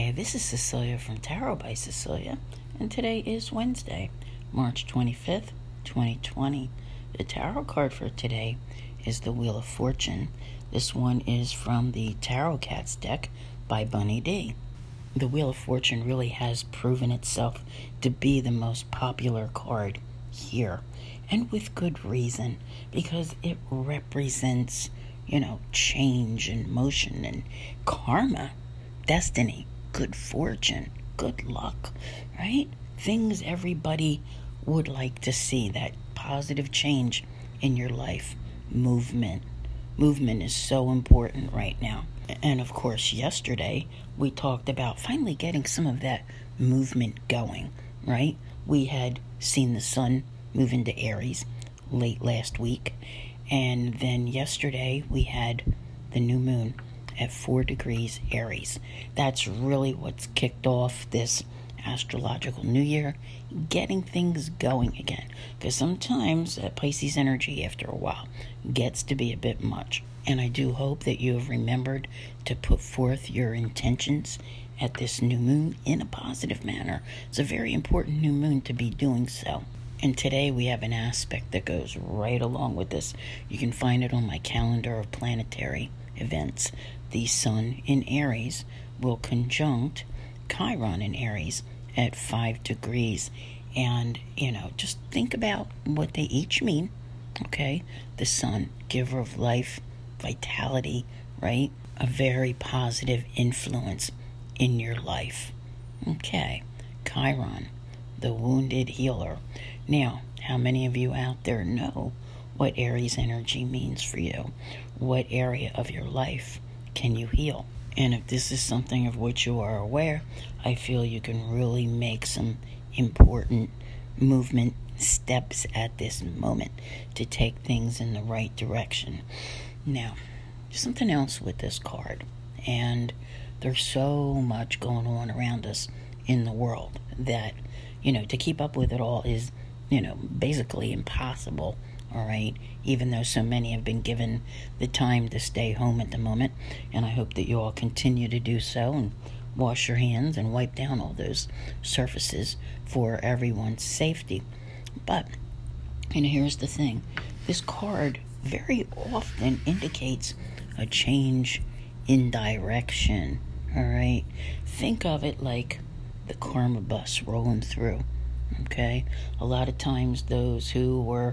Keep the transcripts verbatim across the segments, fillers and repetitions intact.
Hi, this is Cecilia from Tarot by Cecilia, and today is Wednesday, March twenty-fifth, twenty twenty. The tarot card for today is the Wheel of Fortune. This one is from the Tarot Cats deck by Bunny D. The Wheel of Fortune really has proven itself to be the most popular card here, and with good reason, because it represents, you know, change and motion and karma, destiny, good fortune, good luck, right? Things everybody would like to see, that positive change in your life. Movement. Movement is so important right now. And of course, yesterday we talked about finally getting some of that movement going, right? We had seen the sun move into Aries late last week, and then yesterday we had the new moon at four degrees Aries. That's really what's kicked off this astrological new year, getting things going again. Because sometimes that Pisces energy, after a while, gets to be a bit much. And I do hope that you have remembered to put forth your intentions at this new moon in a positive manner. It's a very important new moon to be doing so. And today we have an aspect that goes right along with this. You can find it on my calendar of planetary events. The sun in Aries will conjunct Chiron in Aries at five degrees. And, you know, just think about what they each mean, okay? The sun, giver of life, vitality, right? A very positive influence in your life. Okay, Chiron, the wounded healer. Now, how many of you out there know what Aries energy means for you? What area of your life can you heal? And if this is something of which you are aware, I feel you can really make some important movement steps at this moment to take things in the right direction. Now, something else with this card, and there's so much going on around us in the world that, you know, to keep up with it all is, you know, basically impossible, all right? Even though so many have been given the time to stay home at the moment, and I hope that you all continue to do so and wash your hands and wipe down all those surfaces for everyone's safety. But, you know, here's the thing. This card very often indicates a change in direction, all right? Think of it like the karma bus rolling through, okay? A lot of times those who were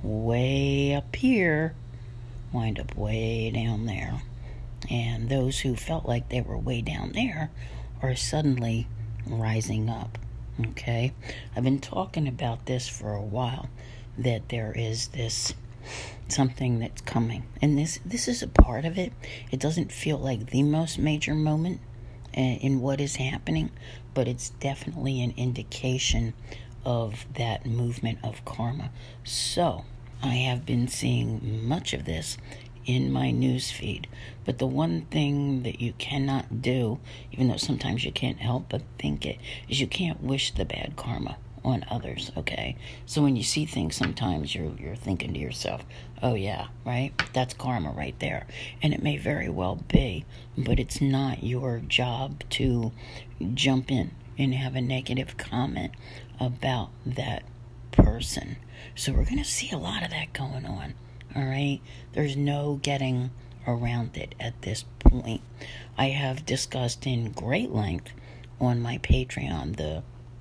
way up here wind up way down there. And those who felt like they were way down there are suddenly rising up, okay? I've been talking about this for a while, that there is this something that's coming. And this this is a part of it. It doesn't feel like the most major moment in what is happening, but it's definitely an indication of that movement of karma. So, I have been seeing much of this in my news feed, but the one thing that you cannot do, even though sometimes you can't help but think it, is you can't wish the bad karma on others, okay? So when you see things, sometimes you're you're thinking to yourself, oh yeah, right? That's karma right there. And it may very well be, but it's not your job to jump in and have a negative comment about that person. So we're going to see a lot of that going on, all right? There's no getting around it at this point. I have discussed in great length on my Patreon the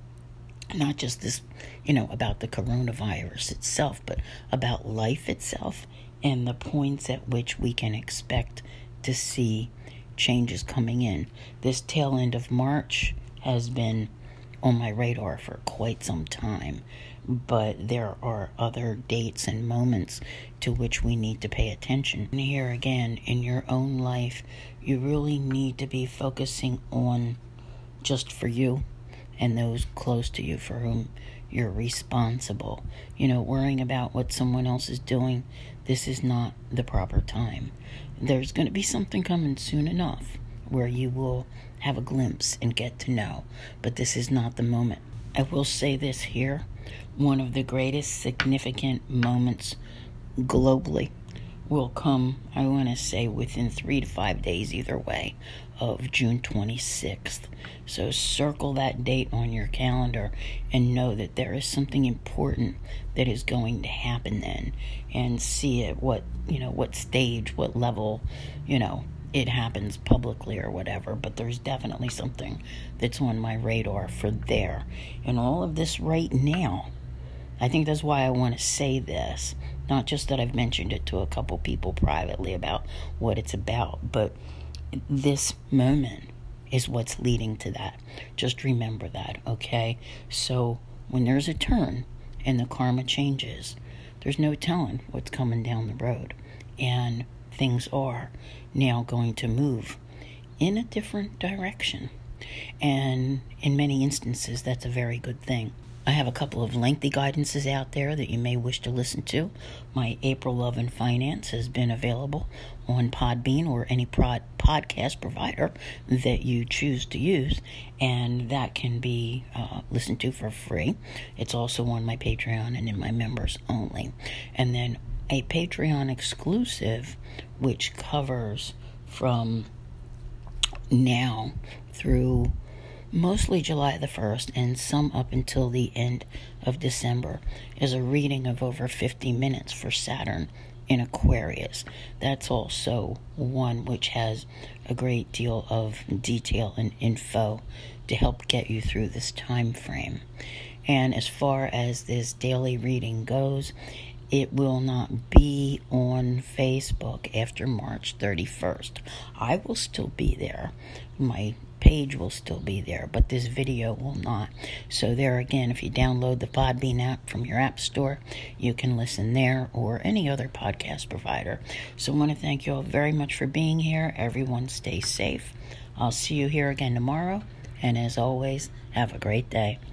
not just this, you know, about the coronavirus itself, but about life itself and the points at which we can expect to see changes coming in. This tail end of March has been on my radar for quite some time, but there are other dates and moments to which we need to pay attention. And here again, in your own life, you really need to be focusing on just for you and those close to you for whom you're responsible. You know, worrying about what someone else is doing, this is not the proper time. There's going to be something coming soon enough where you will have a glimpse and get to know, but this is not the moment. I will say this here, one of the greatest significant moments globally will come, I want to say, within three to five days either way, of June twenty-sixth. So circle that date on your calendar and know that there is something important that is going to happen then, and see at what, you know, what stage, what level, you know, it happens publicly or whatever. But there's definitely something that's on my radar for there. And all of this right now, I think that's why I want to say this. Not just that I've mentioned it to a couple people privately about what it's about, but this moment is what's leading to that. Just remember that, okay? So when there's a turn and the karma changes, there's no telling what's coming down the road. And things are now going to move in a different direction. And in many instances, that's a very good thing. I have a couple of lengthy guidances out there that you may wish to listen to. My April Love and Finance has been available on Podbean or any prod podcast provider that you choose to use, and that can be uh, listened to for free. It's also on my Patreon and in my members only. And then a Patreon exclusive, which covers from now through mostly July the first and some up until the end of December, is a reading of over fifty minutes for Saturn in Aquarius. That's also one which has a great deal of detail and info to help get you through this time frame. And as far as this daily reading goes, it will not be on Facebook after March thirty-first. I will still be there. My page will still be there, but this video will not. So there again, if you download the Podbean app from your app store, you can listen there or any other podcast provider. So I want to thank you all very much for being here. Everyone stay safe. I'll see you here again tomorrow. And as always, have a great day.